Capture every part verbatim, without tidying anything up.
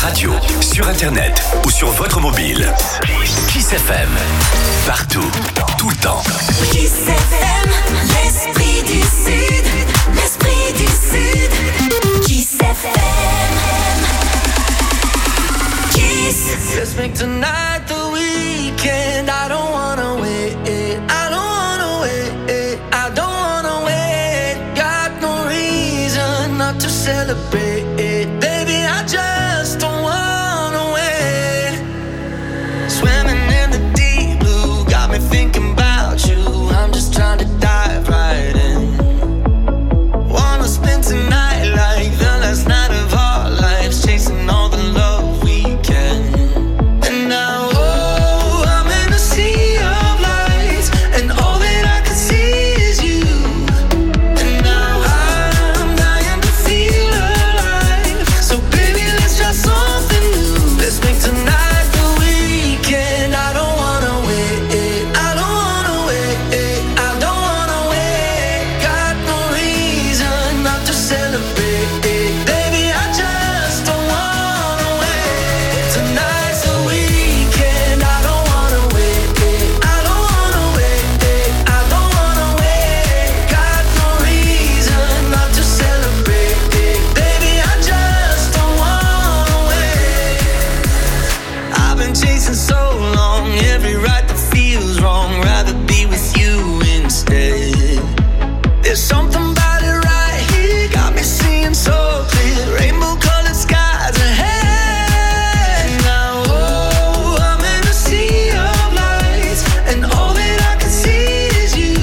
radio, sur internet ou sur votre mobile. Kiss F M. Partout, tout le temps. Kiss F M, l'esprit du Sud, l'esprit du Sud. Kiss F M. Kiss. Let's make tonight the weekend. I don't wanna wait. I don't wanna wait. I don't wanna wait. Got no reason not to celebrate. Baby, I just don't wanna wait. Swimming in the deep blue, got me thinking about you. I'm just trying to dive right in. Wanna spend tonight like the last night of our lives, chasing all the love we can. And now, oh, I'm in a sea of lights, and all that I can see is you. And now I'm dying to feel alive. So baby, let's try something new. Let's make tonight the weekend. I don't wanna wait. I don't wanna wait. I don't wanna wait. Got no reason not to celebrate. Baby, I just don't wanna wait. Tonight's the weekend. I don't wanna wait. I don't wanna wait. I don't wanna wait. Got no reason not to celebrate. Baby, I just don't wanna wait. I've been chasing so long, every right that feels wrong. Rather be with you instead. There's something about it right here, got me seeing so clear. Rainbow colored skies ahead. Now, oh, I'm in a sea of lights, and all that I can see is you.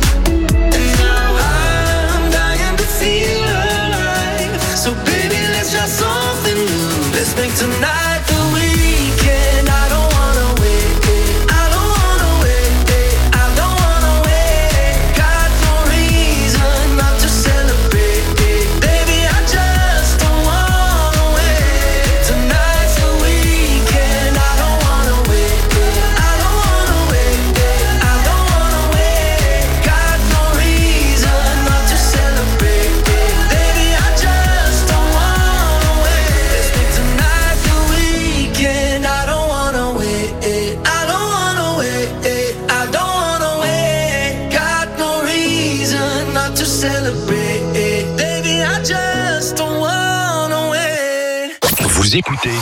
And now I'm dying to feel alive. So baby, let's try something new. Let's make tonight the weekend. I don't wanna wait. I don't wanna wait. I don't wanna wait. Got no reason not to celebrate. Baby, I just don't wanna wait. Tonight's the weekend. I don't wanna wait. I don't wanna wait. I don't wanna wait. Got no reason not to celebrate. Baby, I just don't wanna wait. Let's make tonight the weekend. I don't wanna wait. I don't wanna wait. I don't wanna wait. Got no reason not to celebrate. Baby, I just don't wanna wait. Vous écoutez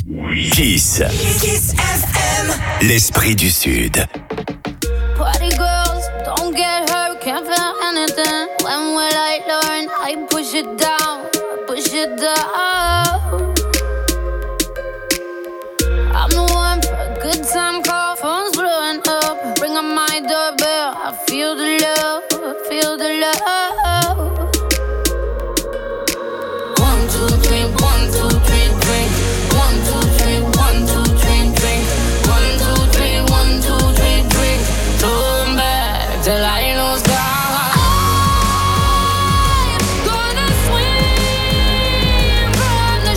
Kiss, Kiss F M. l'esprit du Sud. Party girls, don't get hurt, can't feel anything. When will I learn? I push it down, push it down. I'm the one for a good time call, phone's blowing up. Bring on my doorbell, I feel the love, I feel the love. One, two, three, one, two, three, drink. One, two, three, one, two, three, drink. One, two, three, one, two, three, drink. Turn back till I lose God. I'm gonna swim from the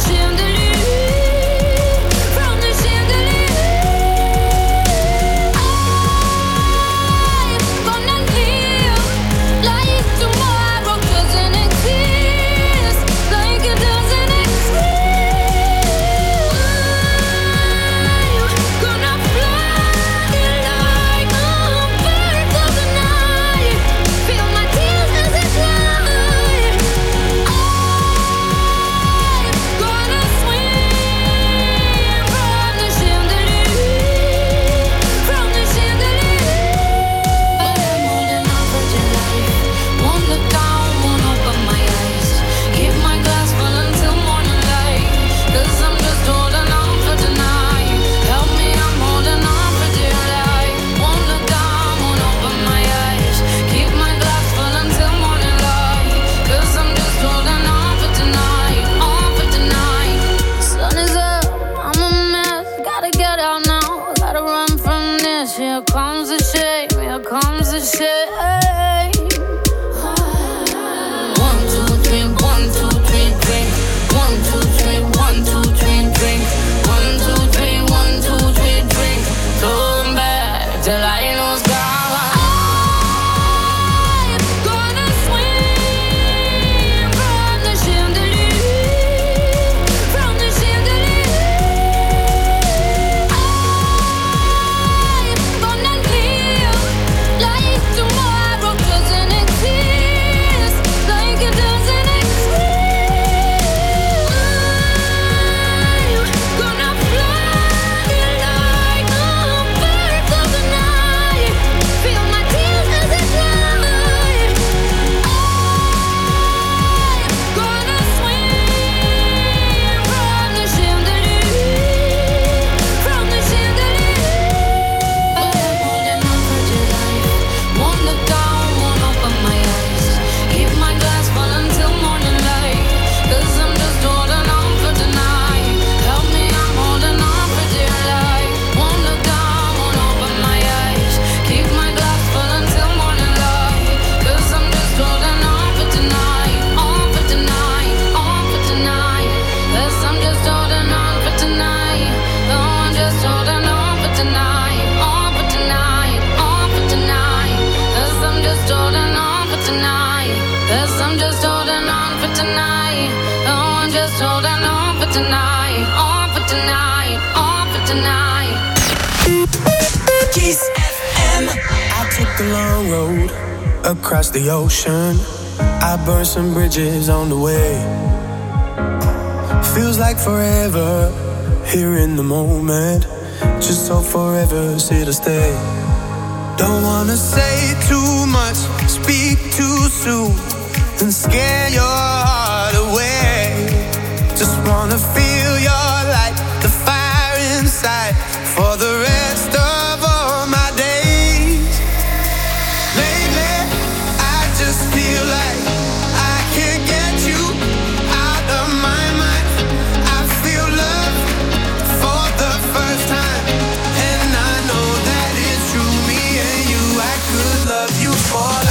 tonight. Oh, just holding on for tonight. On for tonight. On for tonight. Kiss F M. I took the long road across the ocean. I burned some bridges on the way. Feels like forever here in the moment. Just hope forever's here to stay. Don't wanna say too much, speak too soon, and scare your heart away. Just wanna feel your light, the fire inside, for the rest of all my days. Lately, I just feel like I can't get you out of my mind. I feel love for the first time, and I know that it's true. Me and you, I could love you for life.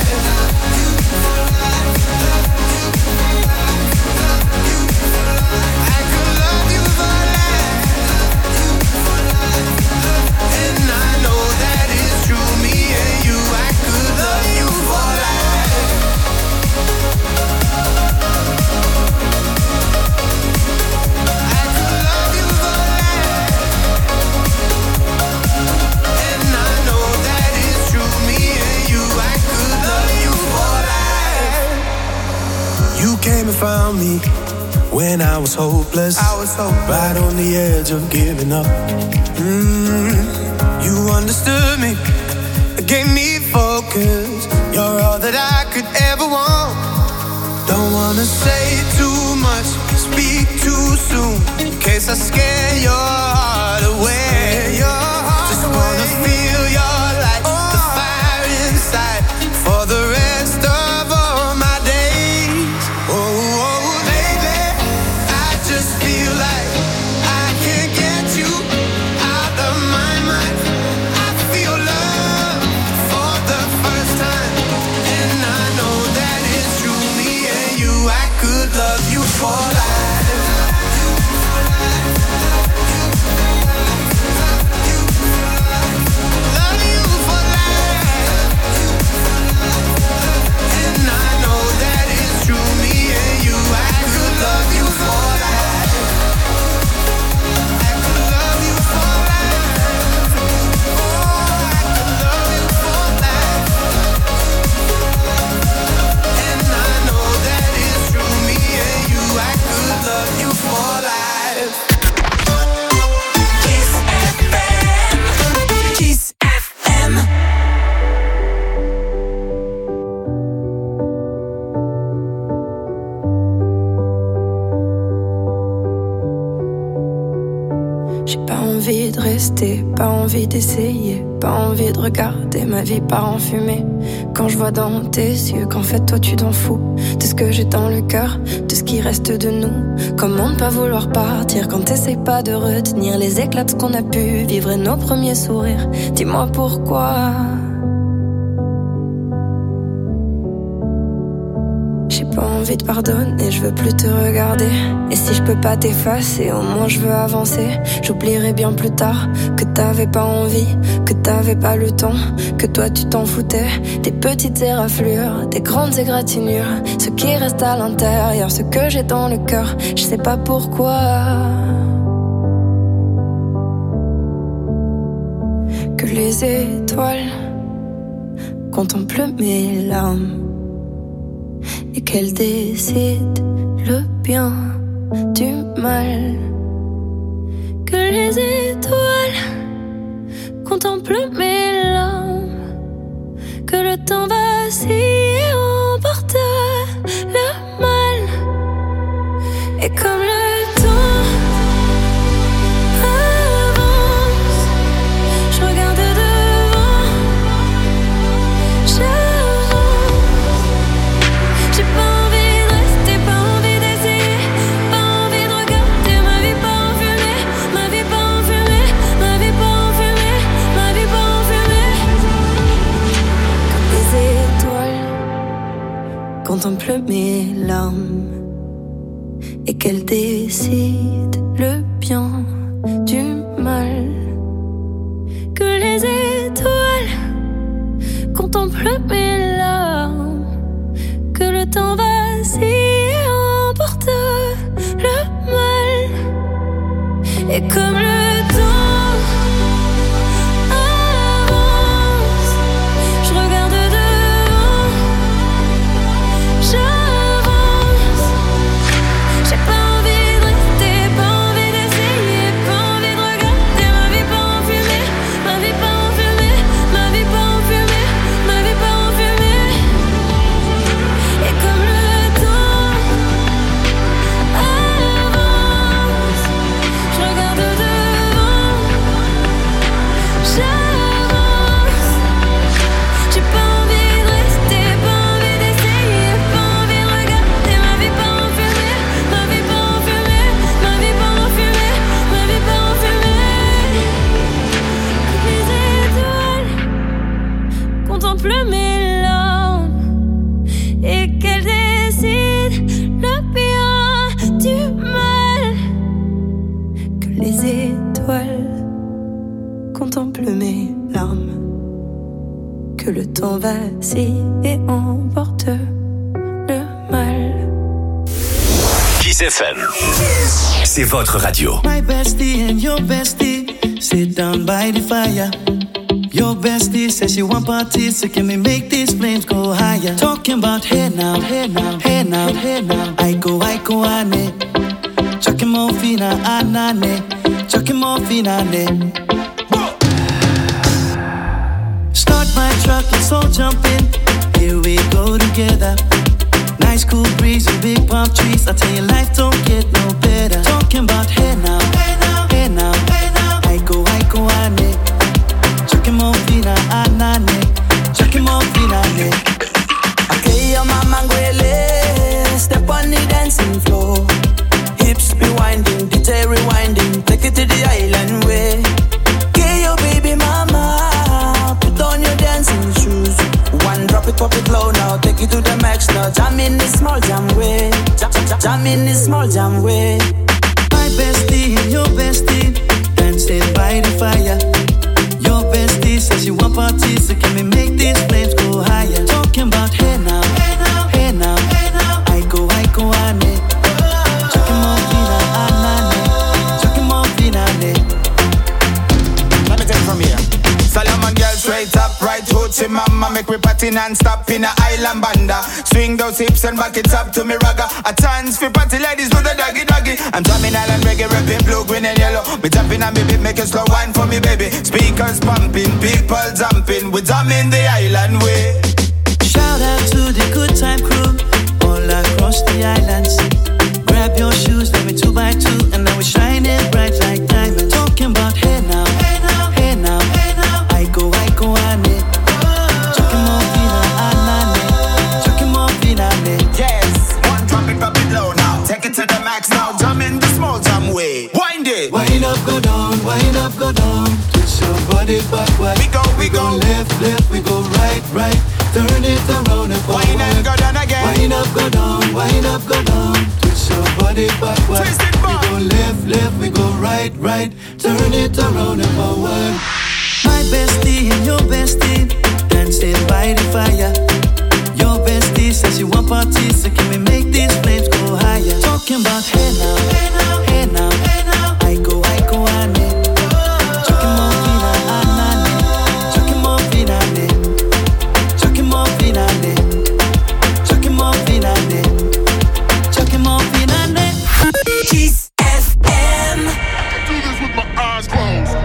I could love you for life. And I know that it's true. Me and you, I could love you for life. I could love you for life. And I know that it's true. Me and you, I could love you for life. You came and found me when I was hopeless. I was hopeless. Right on the edge of giving up. Mm, you understood me, gave me focus. You're all that I could ever want. Don't wanna say too much, speak too soon, in case I scare your heart away. Your heart Just away. Wanna feel your light, oh. The fire inside, for the rest of all my days. Oh, oh, baby, I just feel like I can't get you out of my mind. I feel love for the first time, and I know that it's true. Me and you, I could love you for life. Love you for life. And I know that it's true. Me and you, I could love you for life. I could love you for life. Oh, I could love you for life. And I know that it's true. Me and you, I could love you for life. Kiss F M. Kiss F M. J'ai pas envie de rester, pas envie d'essayer, pas envie de regarder ma vie part en fumée. Quand je vois dans tes yeux qu'en fait toi tu t'en fous de ce que j'ai dans le cœur, de ce qui reste de nous. Comment ne pas vouloir partir quand t'essayes pas de retenir les éclats de ce qu'on a pu vivre et nos premiers sourires. Dis-moi pourquoi. J'ai pas envie de pardonner, je veux plus te regarder. Et si je peux pas t'effacer, au moins je veux avancer. J'oublierai bien plus tard que t'avais pas envie, que t'avais pas le temps, que toi tu t'en foutais. Des petites éraflures, des grandes égratignures, ce qui reste à l'intérieur, ce que j'ai dans le cœur, je sais pas pourquoi. Que les étoiles contemplent mes larmes et qu'elle décide le bien du mal. Que les étoiles contemplent mes larmes, que le temps vacille et emporte le mal. Et comme le temps avance, je regarde devant, j'avance. J'ai pas envie de rester, pas envie d'essayer, pas envie de regarder ma vie pas en fumée, ma vie pas en fumée, ma vie pas en fumée, ma vie pas en fumée. Comme les étoiles contemplent mes larmes et qu'elles décident le bien du mal. Que les étoiles contemplent mes larmes, que le temps vacille que le temps vacille et emporte le mal. Kiss F M, c'est votre radio. My bestie and your bestie sit down by the fire. Your bestie says she want parties, so can we make these flames go higher? Talking about hey now, hey now, hey now, hey now. I go, I go, ane. Chucking more fina, anane. Chucking more fina, ane. Start my truck, let's all jump in. Here we go together. Nice cool breeze and big palm trees. I tell you, life don't get no better. Talking about hey now, hey now, hey now, hey now. I go, I go, ane. Chucking more fina, anane. Chucking more fina, ane. Okay, your mama ngwele. Step on the dancing floor. Hips be winding, D J rewinding. Take it to the island way. Okay, your baby mama. Put on your dancing shoes. One drop it, pop it low now. Take it to the max now. Jam in this small jam way. Jam, jam, jam in this small jam way. My bestie and your bestie dancing by the fire. Your bestie says she want parties, so can we make these flames go higher? Talking about hey now, hey now, hey now, hey now. I go, I go, ane. Chucking more fina, anane. Chucking more fina, ane. Let me take it from here. Solomon girl straight up, right hoochie mama. Make me party non-stop in a island banda. Swing those hips and back it up to me ragga. A chance for party ladies do the doggy doggy. I'm drumming island reggae, rapping blue, green and yellow. Me jumping on me beat, make a slow wine for me baby. Speakers pumping, people jumping. We drumming the island way. Shout out to the good time crew all across the islands. Grab your shoes, let me two by two, and now we shining bright like diamonds. Talking about hey now, hey now, hey now, hey now. I go, I go, ane. Chucking more fina, anane. Chucking more fina, ane. Yes, one drop it, drop it low now. Take it to the max now. Jump in the small jam way. Wind it. Wind up, go down, wind up, go down. Twist your body backward. We go, we go. Left, left, we go right, right. Turn it around and forward. Wind and go down again. Wind up, go down, wind up, go down. Twist your body backward. Twist it back. We go left, left, we go right, right. Turn it around and forward. My bestie and your bestie dancing by the fire. Your bestie says you want parties, so can we make these flames go higher? Talking about hey now, hey now, hey now, hey now. I go, I go, ane. Chucking more fina, anane. Chucking more fina, ane. Chucking more fina, ane. Chucking more fina, ane. Chucking more fina, ane. Kiss F M. I can do this with my eyes closed.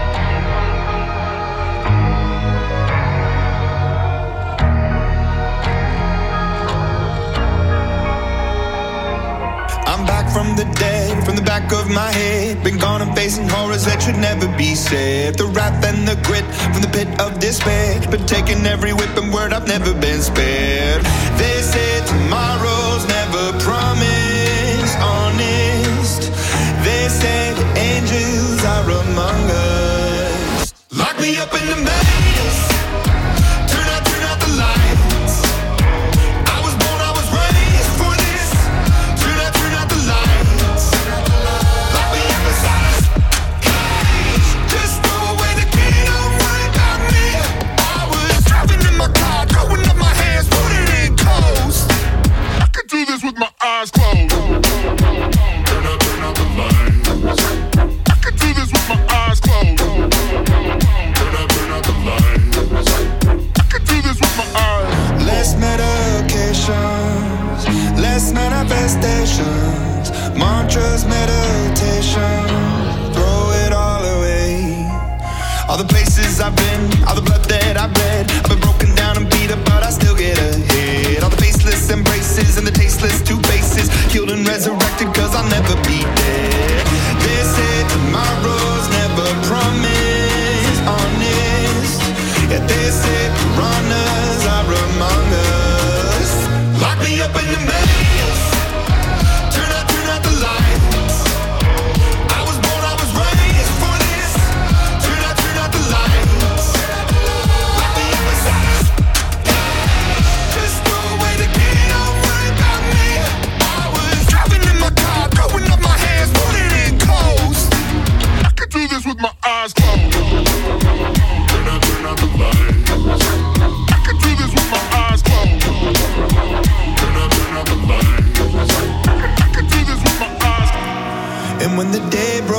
I'm back from the dead, from the back of my head. Been gone and facing horrors that should never be said. The wrath and the grit from the pit of despair. Been taking every whip and word, I've never been spared. They said tomorrow's never promised, honest. They said angels are among us. Lock me up in the maze. Turn out, turn out the lights. I was born, I was raised for this. Turn out, turn out the lights. Lock me up inside a cage. Just throw away the key, don't worry about me. I was driving in my car, throwing up my hands, putting it in coast. I can do this with my eyes closed. Turn out, turn out the lights. I can do this with my eyes closed. Turn out, turn out the lights. I can do this with my eyes. Less medications, less manifestations, mantras, meditation, throw it all away. All the places I've been, all the blood that I've bled, I've been broken down and beat up, but I still get ahead. All the faceless embraces and the tasteless two faces, killed and resurrected, cause I'll never be dead. They said tomorrow's never promised, honest. Yeah, they said piranhas are among us. Lock me up in the maze. Turn out, turn out the lights. I was born, I was raised for this. Turn out, turn out the lights. Lock me up inside a cage. Just throw away the key, don't worry about me. I was driving in my car.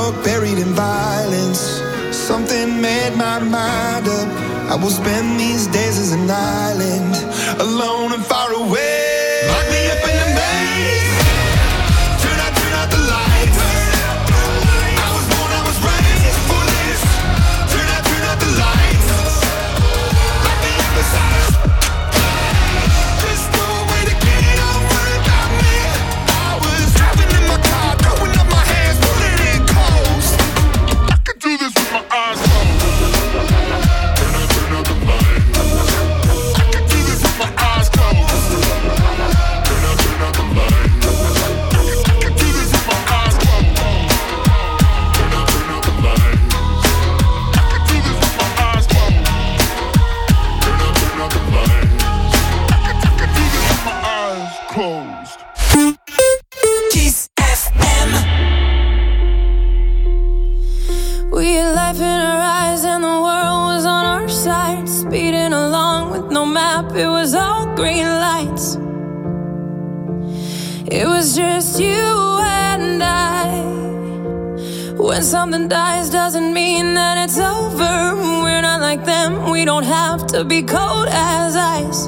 broke, buried in violence. Something made my mind up. I will spend these days as an island, alone and far away. Lock me up in the maze. Turn out, turn out the lights. I was born, I was raised for this. Turn out, turn out the lights. Lock me up inside. There's no way to get over without me. I was driving in my car, throwing up my hands, pulling in close. I could do this with my eyes closed. It was all green lights. It was just you and I. When something dies doesn't mean that it's over. We're not like them. We don't have to be cold as ice.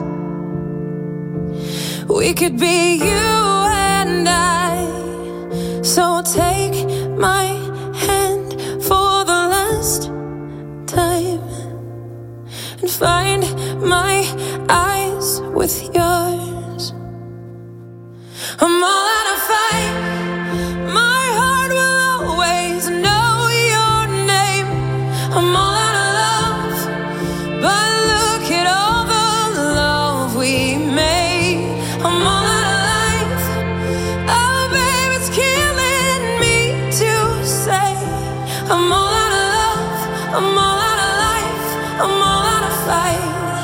We could be you and I. So take my hand for the last time and find my eyes with yours. I'm all out of fight. My heart will always know your name. I'm all out of love, but look at all the love we made. I'm all out of life. Oh, babe, it's killing me to say. I'm all out of love. I'm all out of life. I'm all out of fight.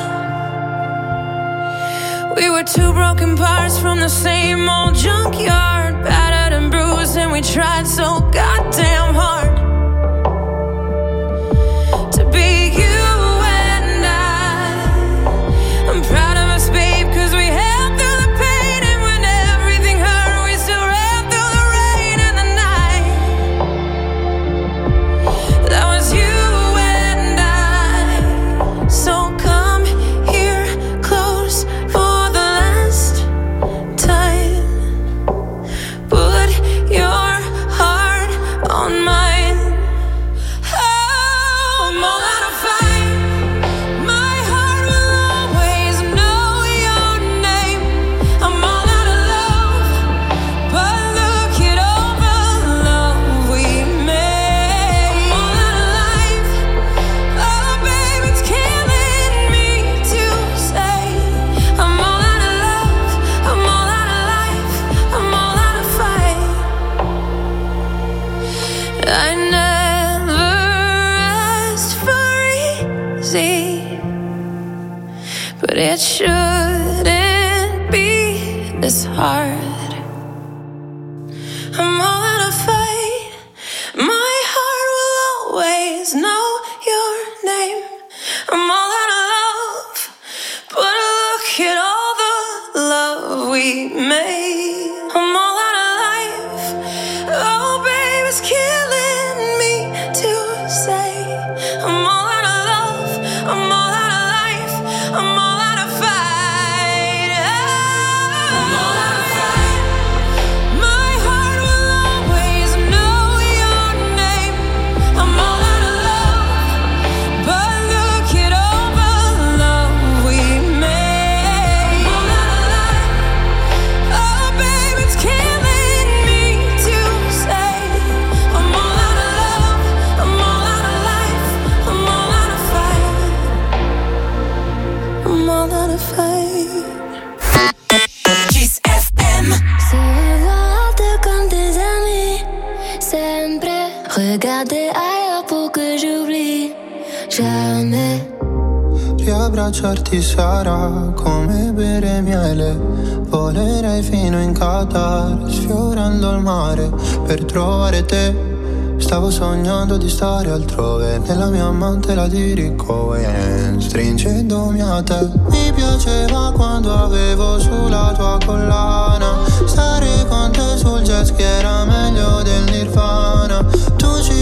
We were two broken parts from the same old junkyard, battered and bruised, and we tried so goddamn hard to be you and I. I'm proud of us, babe, cause we held through the pain, and when everything hurt, we still ran through the rain and the night. That was you and I. So come here close for on mine. Oh, I'm all out of fight. My heart will always know your name. I'm all out of love, but look at all the love we made. I'm all out of life. Oh, babe, it's killing me to say. I'm all out of love. I'm all out of life. I'm all out of fight. I never asked for easy, but it shouldn't be this hard. I'm all out of fight. My heart will always know your name. I'm all out of love, but look at all the love we made. I'm all out of life. Oh, babe, it's killing me to say. I'm all out of love. I'm all out of life. I'm all out of fight. I'm all out of fight. My heart will always know your name. I'm all out of love, but look at all the love we made. I'm all out of life. Oh, babe, it's killing me to say. I'm all out of love. I'm all out of life. I'm all out of fight. I'm all out of fight. Kiss F M. Se regarder comme des amis, sempre. Regarder ailleurs pour que j'oublie jamais. Riabbracciarti sarà come bere miele. Volerei fino in Qatar, sfiorando il mare per trovare te. Stavo sognando di stare altrove, nella mia amante la dirigo e stringendomi a te. Mi piaceva quando avevo sulla tua collana, stare con te sul jet ski era meglio del Nirvana. Tu ci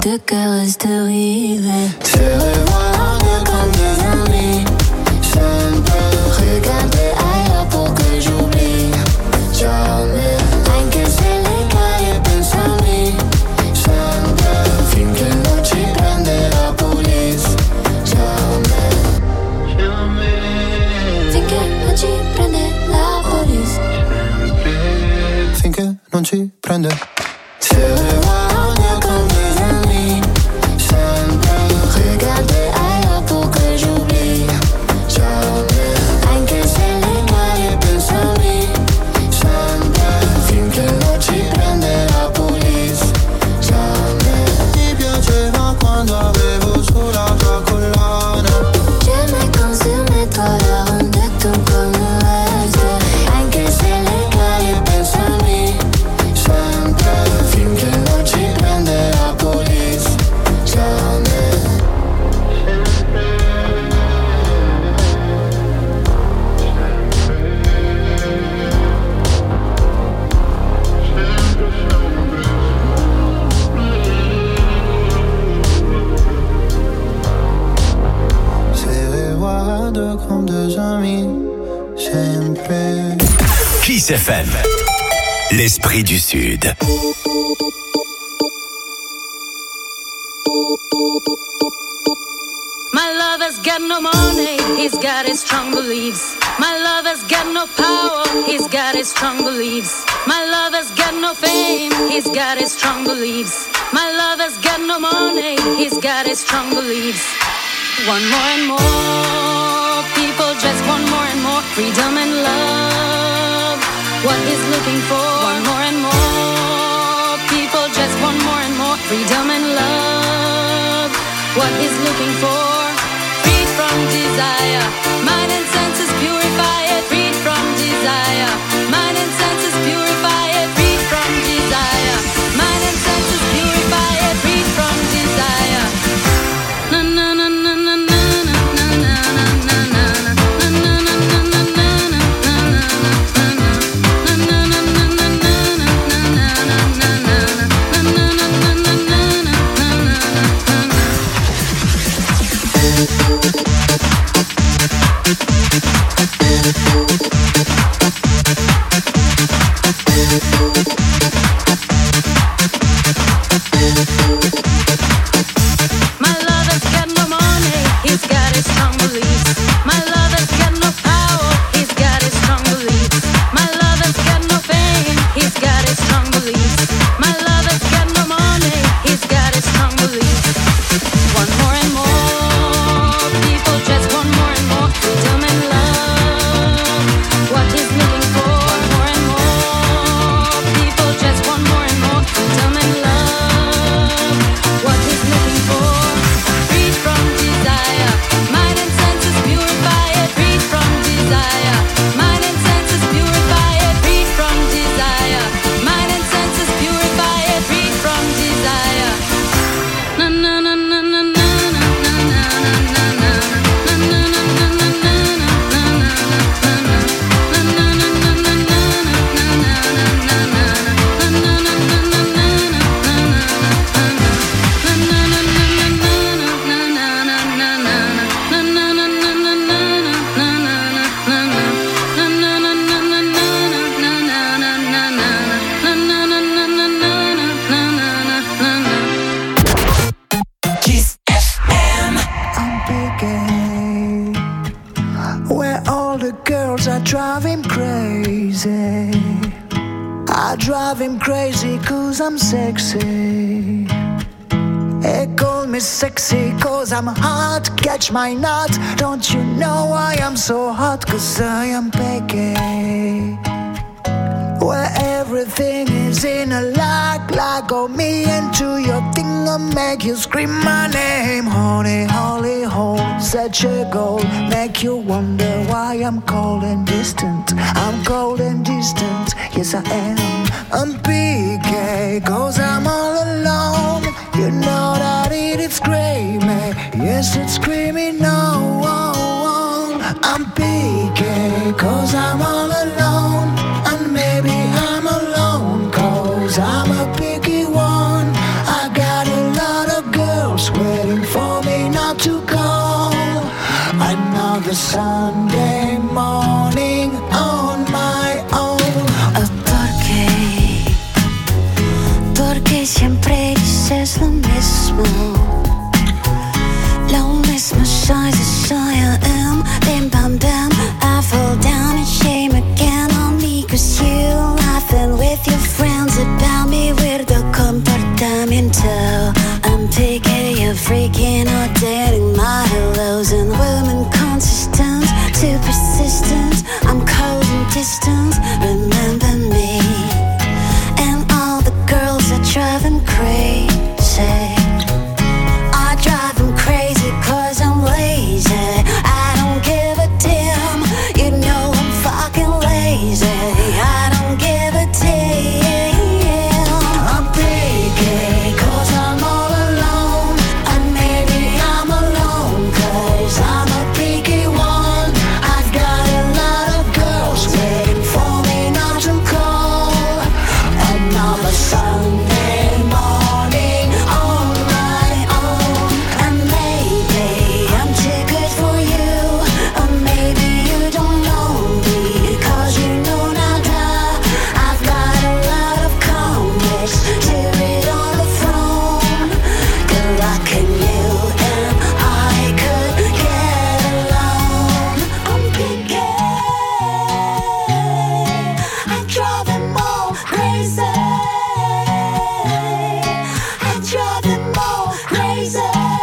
de cœur reste rivé. Se revoilà comme des amis. Je ne peux regarder ailleurs pour que j'oublie jamais. Anche se le caie pensami, sempre finché non ci prende la police. Jamais, jamais. Finché non ci prende la police. Finché non ci prende. Se revoilà comme des amis. Sempre regarder ailleurs pour que j'oublie jamais. Anche se le caie pensami, sempre finché non ci prende la police. Jamais. Ti piaceva quando avevo sulla tua collana. J'aimais quand sur mes toits la rendait tout comme un reste. Anche se le caie pensami, sempre finché non ci prende la police. Jamais. Se revoilà comme des amis, sempre. Kiss F M, l'esprit du Sud. My lover's got no money, he's got his strong beliefs. My lover's got no power, he's got his strong beliefs. My lover's got no fame, he's got his strong beliefs. My lover's got no money, he's got his strong beliefs. One more and more, people just want more and more freedom and love. What he's looking for, one more and more, people just want more and more freedom and love. What he's looking for, freed from desire, mind and senses purify it, freed from desire, mind and senses purify it, freed from desire, mind and senses purify it, freed from desire. Na na na na na na na na na na My lover's got no money, he's got his strong beliefs. My lover's got no power, he's got his strong beliefs. My lover's got no fame, he's got his strong beliefs. My lover's got no money, he's got his strong beliefs. One more and more, people just want more and more freedom and love. What he's looking for, one more and more, people just want more and more freedom and love. What he's looking for, freed from desire, mind and senses purify it, freed from desire, mind and senses purify it, freed from desire, mind and senses purify it, freed from desire. Na na na na na na na na na na na na na na Kiss F M. I'm picking where all the girls are driving crazy. I drive him crazy cause I'm sexy. They call me sexy cause I'm hot. Catch my nut. Don't you know why I'm so hot? Cause I am picky. Where everything is in a lock, lock on me into your thing, I'll make you scream my name. Honey, holy hole, such a goal, make you wonder why I'm cold and distant. I'm cold and distant, yes I am. I'm P K, cause I'm all alone. You know that it is screaming, yes it's screaming no. I'm P K, cause I'm all alone. And maybe I'm alone, cause I'm a picky one. I got a lot of Another Sunday morning on my own. Oh, ¿por qué? Porque siempre dices lo mismo. Lo mismo soy, soy I am. Bim bam bam, I fall down in shame again on me. Cause you laughing with your friends about me. Weirdo comportamiento. I'm picking you freaking or dating my hellos. And women consistent, too persistent. I'm cold and distant, remember me. And all the girls are driving crazy. I drive them crazy cause I'm lazy. I don't give a damn, you know I'm fucking lazy. I don't give a damn. I'm picky cause I'm all alone. And maybe I'm alone cause I'm a picky one. I've got a lot of girls waiting for me not to call. Another Sunday morning on my own. And maybe I'm too good for you. Or maybe you don't know me cause you know nada. I've got a lot of comics to read on the phone. Good luck in you and I could get along. I'm picky, I drive them all crazy. I drive them all crazy.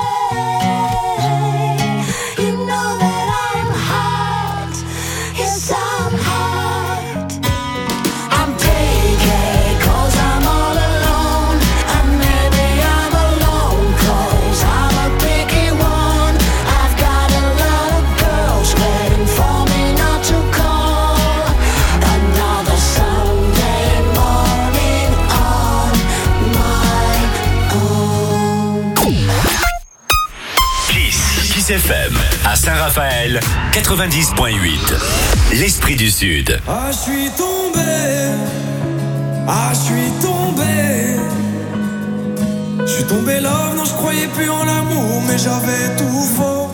You know that I'm hot, yes I'm hot. I'm picky cause I'm all alone. And maybe I'm alone cause I'm a picky one. I've got a lot of girls waiting for me not to call. Another Sunday morning on my own. Kiss. Kiss F M. À Saint-Raphaël, quatre-vingt-dix point huit. L'Esprit du Sud. Ah, je suis tombé, ah, je suis tombé. Je suis tombé love, non, je croyais plus en l'amour, mais j'avais tout faux.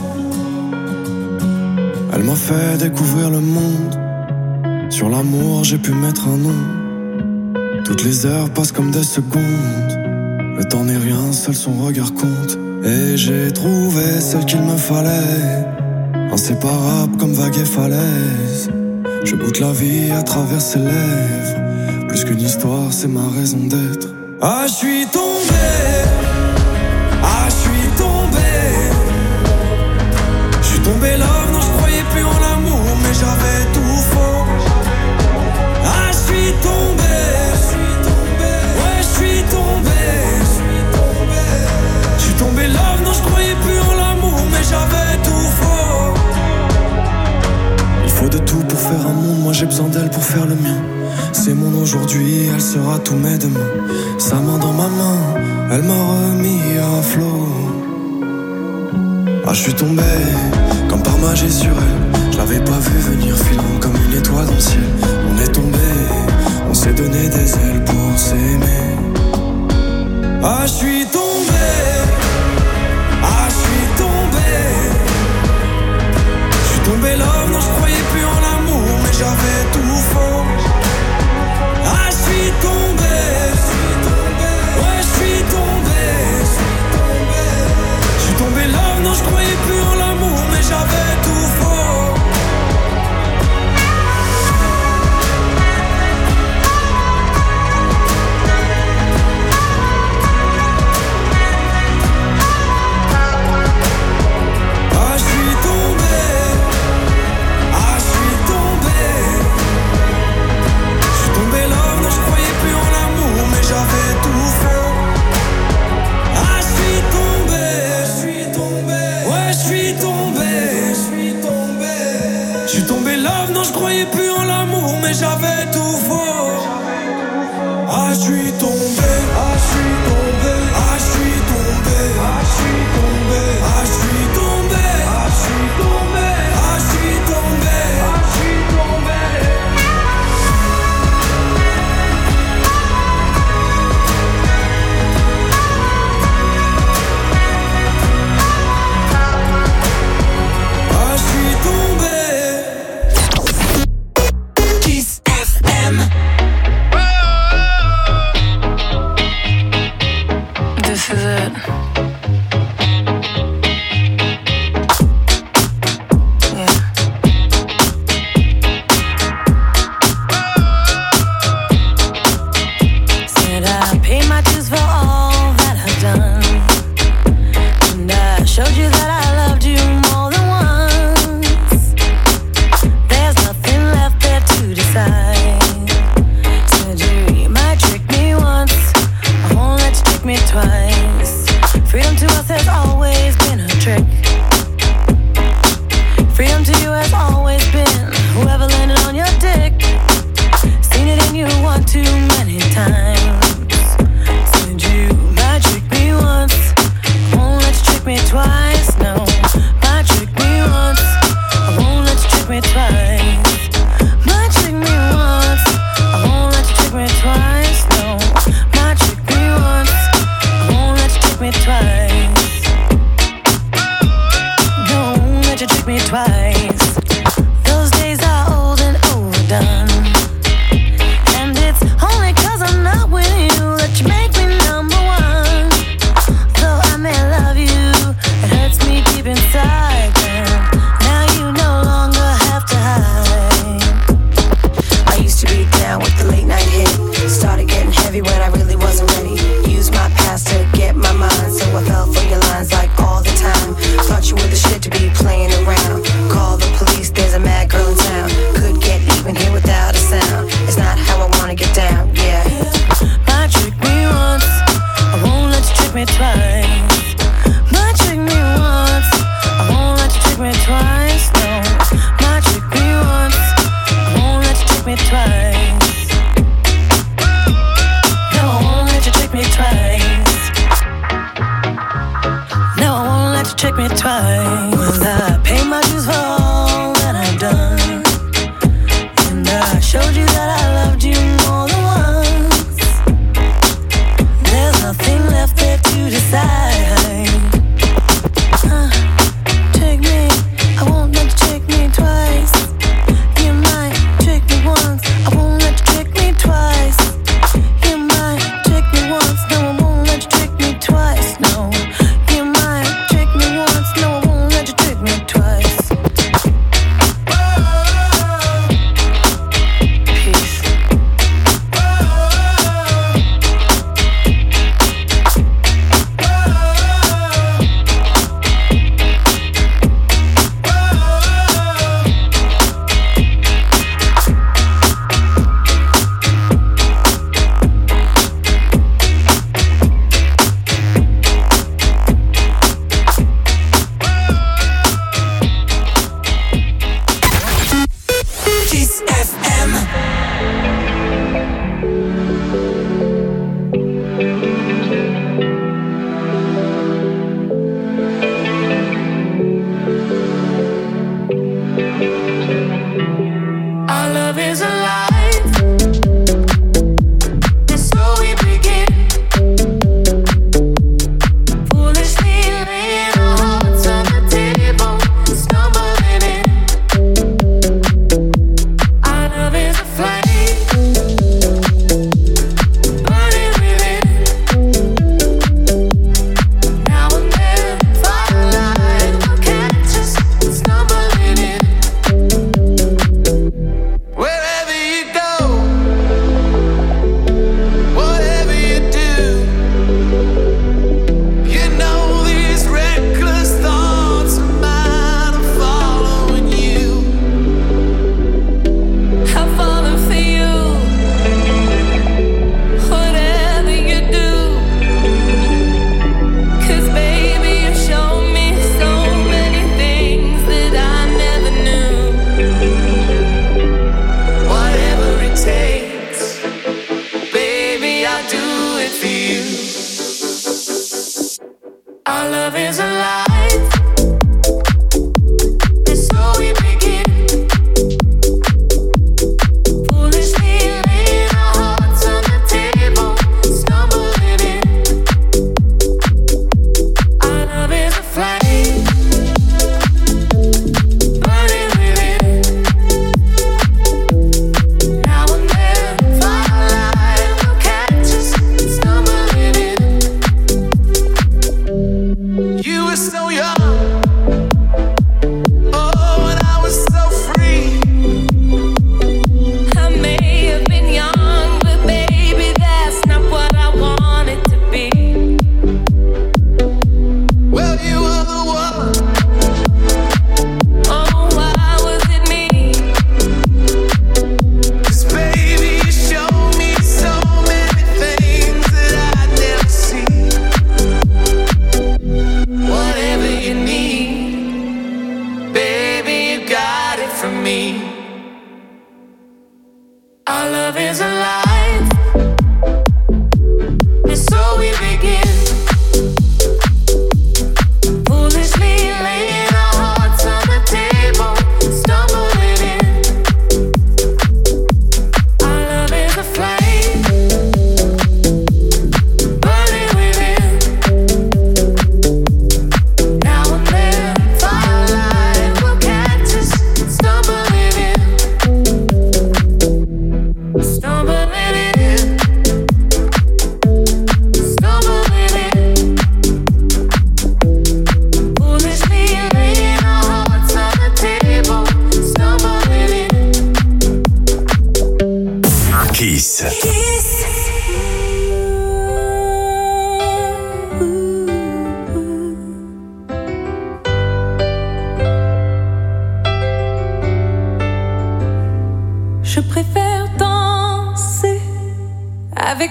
Elle m'a fait découvrir le monde. Sur l'amour, j'ai pu mettre un nom. Toutes les heures passent comme des secondes. Le temps n'est rien, seul son regard compte. Et j'ai trouvé celle qu'il me fallait. Inséparable comme vague et falaise. Je goûte la vie à travers ses lèvres. Plus qu'une histoire, c'est ma raison d'être. Ah, je suis tombé. Ah, je suis tombé. Je suis tombé love, non, je croyais plus en l'amour, mais j'avais tout faux. Ah, je suis tombé. Ouais, je suis tombé. Je suis tombé love, non, je croyais plus en l'amour, mais j'avais tout faux. Il faut de tout pour faire un monde, moi j'ai besoin d'elle pour faire le mien. C'est mon aujourd'hui, elle sera tous mes demain. Sa main dans ma main, elle m'a remis à flot. Ah, je suis tombé, comme par magie sur elle. Je l'avais pas vu venir, filant comme une étoile dans le ciel. On est tombé, on s'est donné des ailes pour s'aimer. Ah, je suis tombé. Ah, je suis tombé. Je suis tombé love, non, je croyais plus en l'amour, mais j'avais tout faux. Ah, je suis tombé. Ouais, je suis tombé. Je suis tombé love, non, je croyais plus en l'amour, mais j'avais tout faux. Ah, je suis tombé. Ah, je suis tombé. Je suis tombé love, non, je croyais plus en l'amour, mais j'avais tout faux. Ah, je suis tombé. Je suis tombé. Ouais, je suis tombé.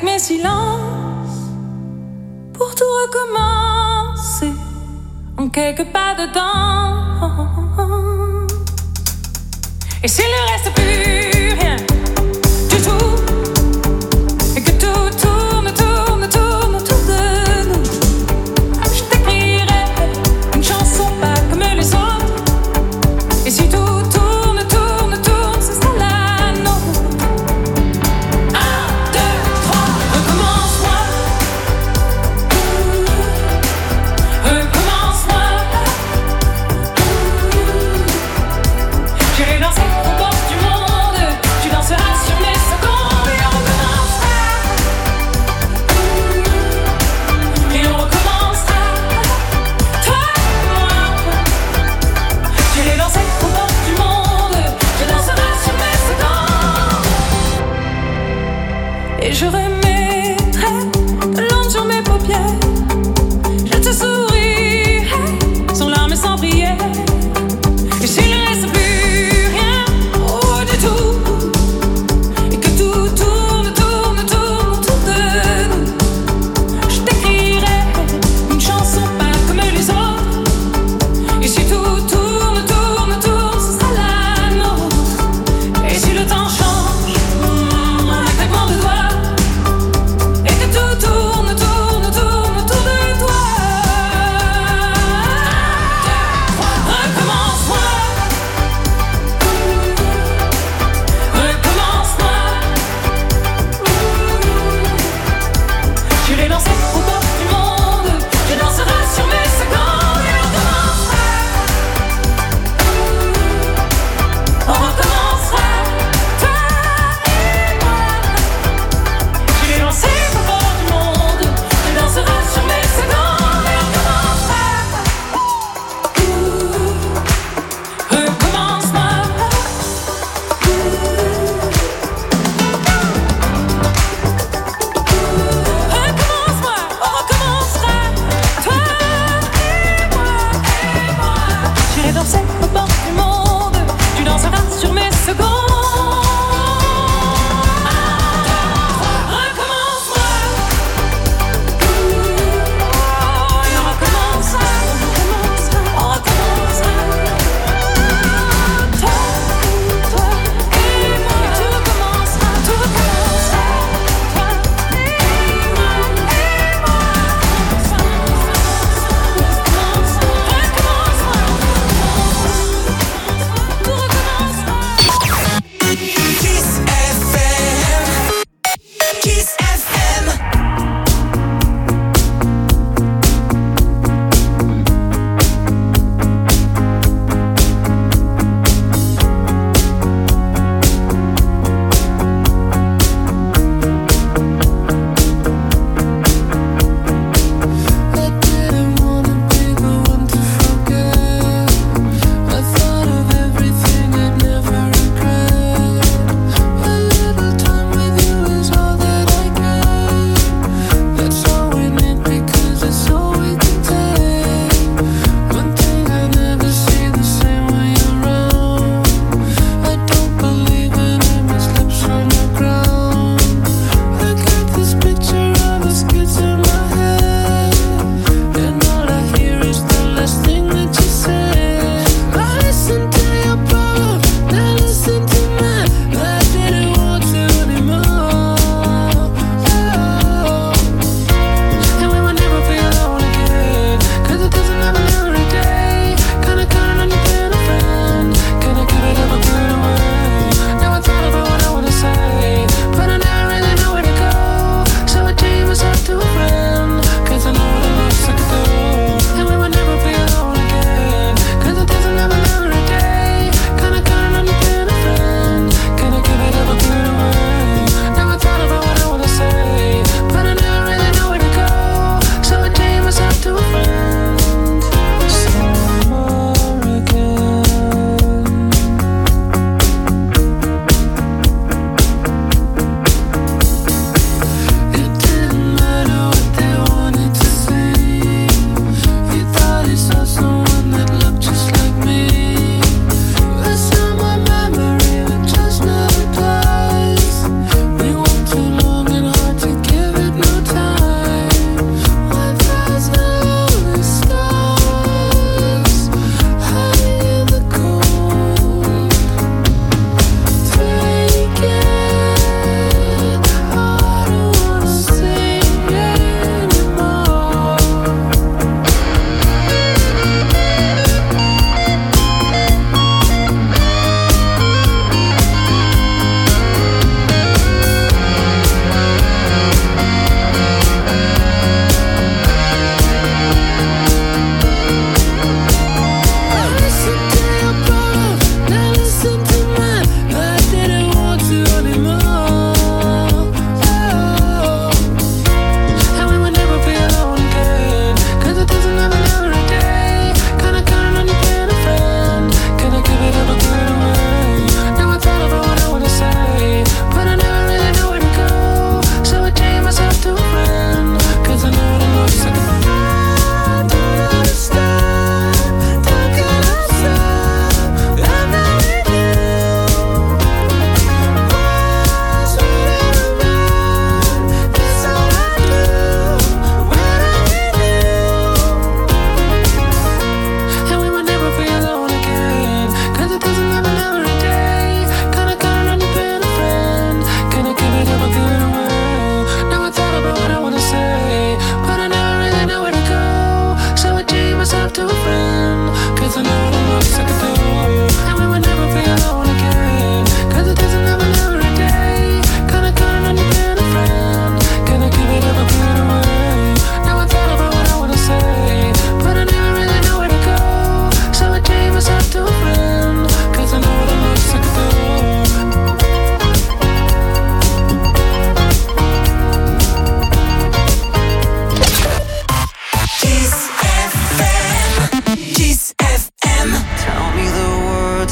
avec mes silences pour tout recommencer en quelques pas dedans. Et s'il ne reste plus rien du tout, et que tout tourne, tourne, tourne autour de nous, je t'écrirai une chanson pas comme les autres. Et si tout tourne, tourne, tourne, ce sera la nôtre. Un, deux, trois, recommence-moi. Recommence-moi. J'irai danser au bord du monde.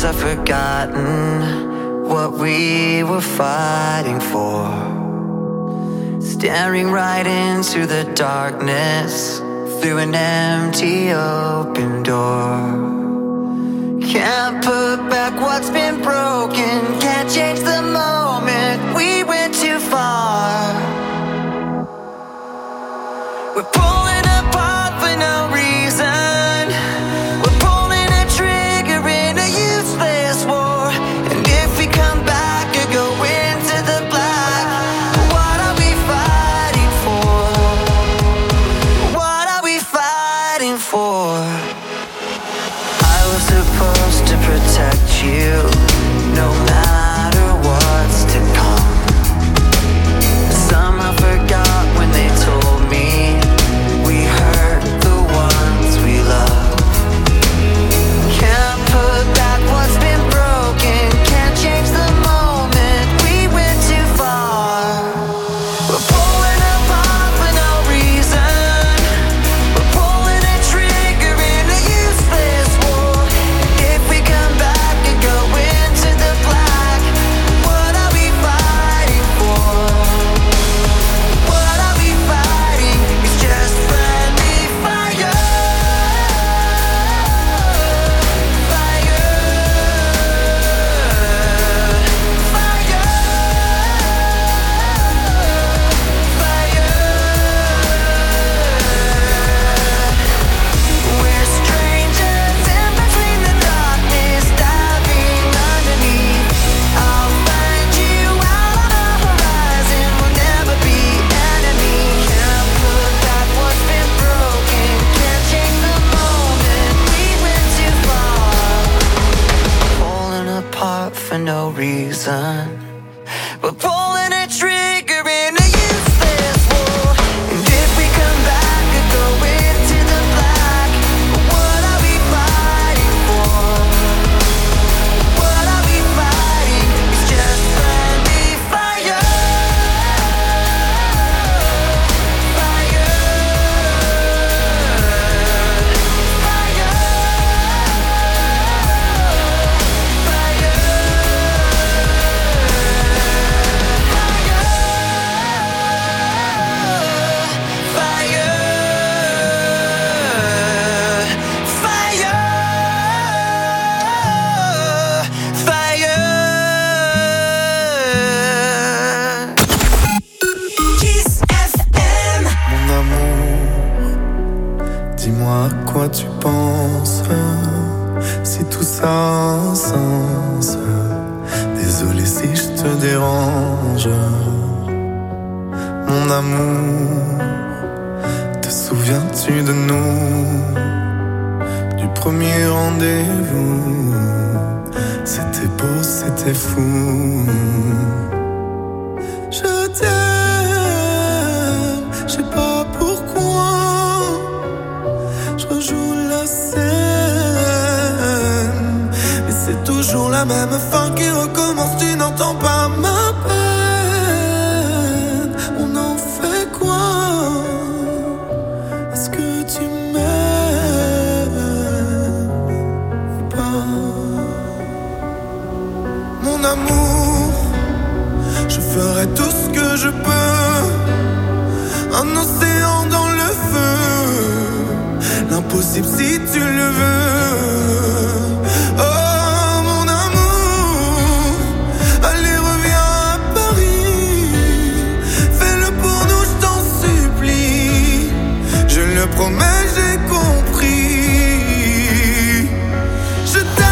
words I've forgotten what we were fighting for. Staring right into the darkness through an empty open door. Can't put back what's been broken, can't change the moment we went too far. We're pulling apart for no reason. We're pulling a trigger in a useless war. And if we come back or go into the black, what are we fighting for? What are we fighting for? I was supposed to protect you, no matter what's to come. Somehow forgot when they told me we hurt the ones we love. Can't put back what's been broken, can't change the moment we went too far. We're pulling apart for no reason. We're pulling a trigger in a useless war. If we come back and go into the black, what are we fighting for? What are we fighting? It's just friendly fire. Fire. Fire. Fire. We're strangers in between the darkness, diving underneath. I'll find you out on the horizon. We'll never be enemies. Can't put back what's been broken, can't change the moment we went too far. Pulling apart for no reason. We're pulling a trigger in a useless war. And if we come back and go into the black, what are we fighting for? What are we fighting? It's just friendly fire. Fire. Fire. Kiss F M. Mon amour, dis-moi à quoi tu penses. Si tout ça a un sens. Désolé si je te dérange. Mon amour, te souviens-tu de nous? Du premier rendez-vous. C'était beau, c'était fou. Je t'aime, je sais pas pourquoi. Je rejoue la scène, mais c'est toujours la même fin qui recommence. Tu n'entends pas ma peine. On en fait quoi? Est-ce que tu m'aimes ou pas? Mon amour, je ferai tout ce que je peux. Un océan dans le feu, l'impossible si tu le veux. Oh mon amour, allez reviens à Paris. Fais-le pour nous, je t'en supplie. Je le promets, j'ai compris. Je t'aime.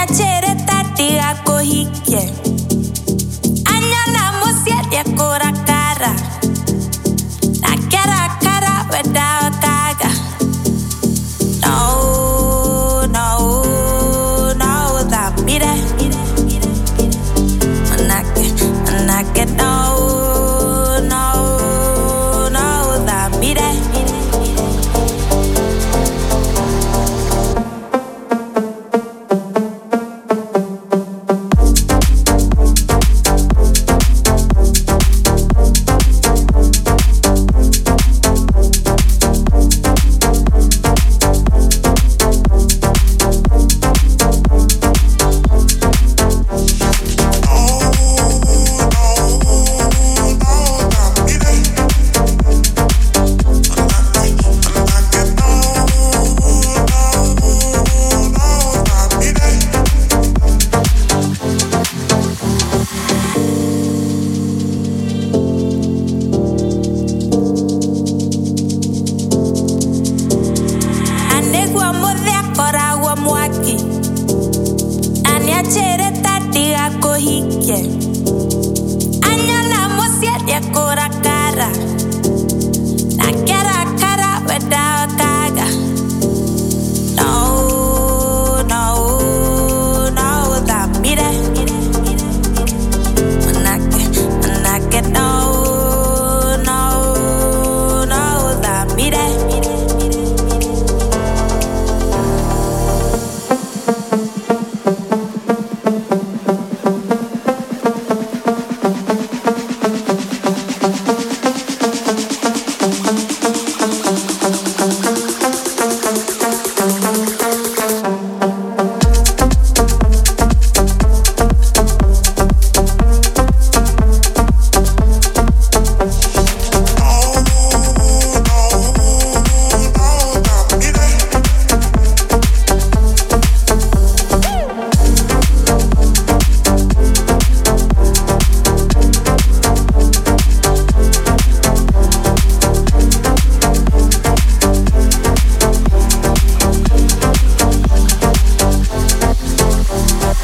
chere tati ako hikye. Anya na musia dia kora kara. Na kara kara weda kaga. No, no, no, that be that. Manake, manake, no, no, no, that be that. Kara kara weda